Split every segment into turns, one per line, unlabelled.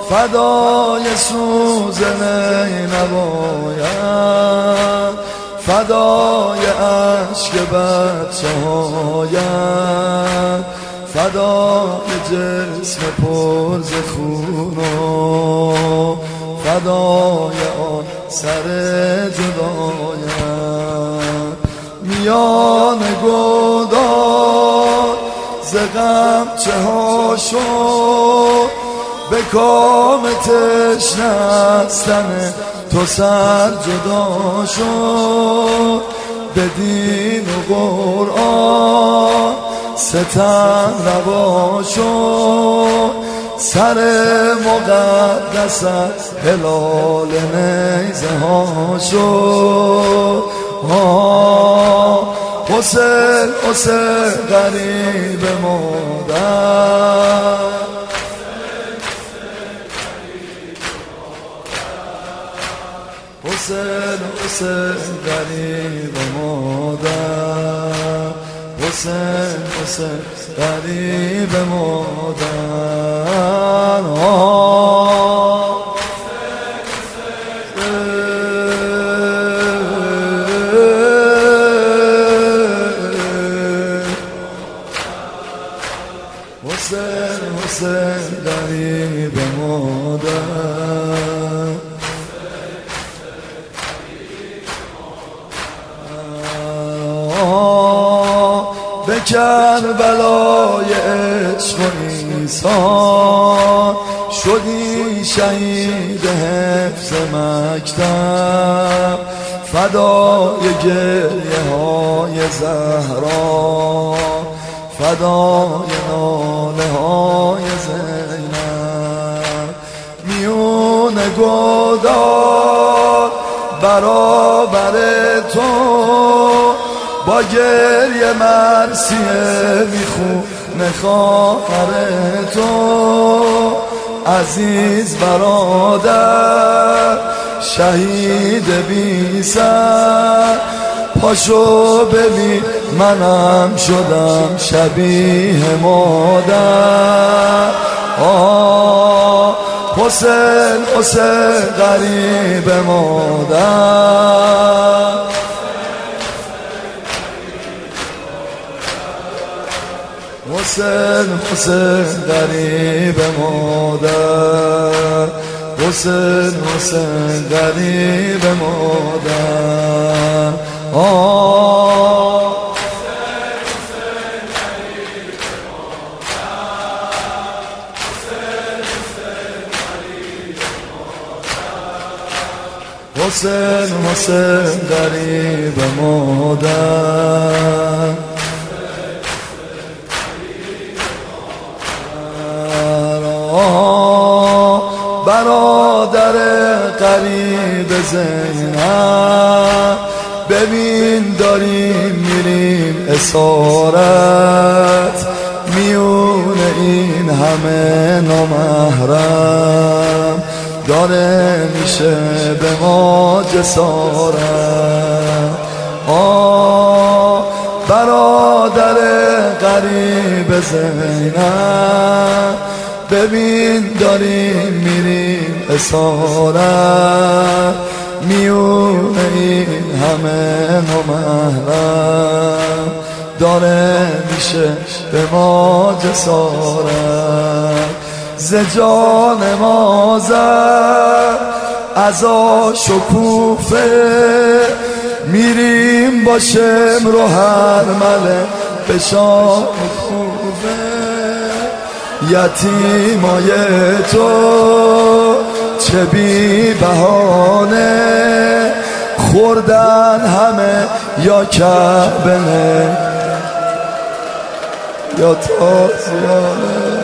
فدای سوز نینوایم، فدای عشق بچه‌هایم، فدای جسم پر ز خون و فدای آن سر جدایم. میان گودال ز غم چه ها شد، به کام تشنستن تو سر جدا شد. به دین و قرآن ستم روا شد، سر مقدس هلال نیزه ها شد. حسین حسین غریب مادر، حسین حسین غریب مادر، حسین حسین غریب مادر. حسین حسین غریب مادر، به کربلای عشق و ایثار شدی شهید حفظ مکتب، فدای گریه های زهرا، فدای ناله های زینب. میون گودال برابر تو با گریه مرثیه میخونه خواهر تو. عزیز برادر شهید بی سر، پاشو ببین منم شدم شبیه مادر. حسین حسین غریب مادر، حسین حسین غریب مادر، حسین حسین غریب مادر. حسین حسین غریب مادر، برادر قریب زینب، ببین داریم میریم اسارت، میون این همه نامحرم داره میشه به ما جسارت. برادر قریب زینب، ببین داریم میریم اسارت، میون این همه نامحرم داره میشه به ما جسارت. ز جان ما زد عزا شکوفه، میریم با شمر و هرمله به شام کوفه. یتیمای تو چه بی بهانه، خوردن همه یا کعبه یا تازیانه.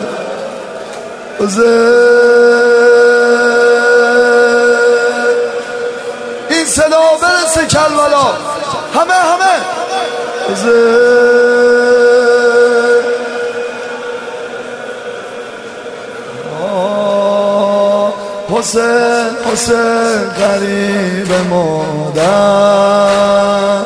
این صدا برسه کربلا، همه حسین حسین غریب مادر،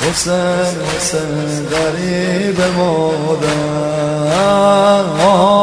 حسین حسین غریب مادر